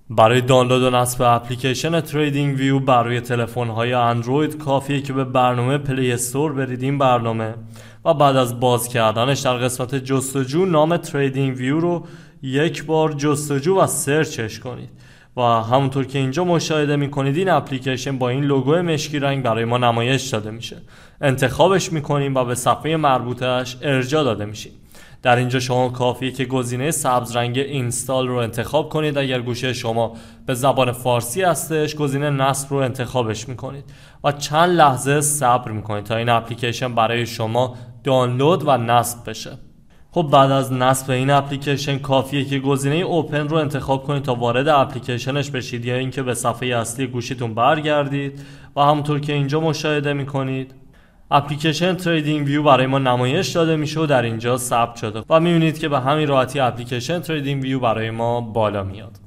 برای دانلود و نصب اپلیکیشن تریدینگ ویو برای تلفن‌های اندروید کافیه که به برنامه پلی استور برید این برنامه و بعد از باز کردنش در قسمت جستجو نام تریدینگ ویو رو یک بار جستجو و سرچش کنید و همونطور که اینجا مشاهده میکنید این اپلیکیشن با این لوگو مشکی رنگ برای ما نمایش داده میشه. انتخابش میکنیم و به صفحه مربوطهش ارجاع داده میشیم. در اینجا شما کافیه که گزینه سبز رنگ اینستال رو انتخاب کنید. اگر گوشه شما به زبان فارسی هستش گزینه نصب رو انتخابش میکنید و چند لحظه صبر میکنید تا این اپلیکیشن برای شما دانلود و نصب بشه. خب بعد از نصب این اپلیکیشن کافیه که گزینه اوپن رو انتخاب کنید تا وارد اپلیکیشنش بشید یا اینکه به صفحه اصلی گوشیتون برگردید و همونطور که اینجا مشاهده میکنید اپلیکیشن تریدینگ ویو برای ما نمایش داده میشه و در اینجا ثبت شده و میبینید که به همین راحتی اپلیکیشن تریدینگ ویو برای ما بالا میاد.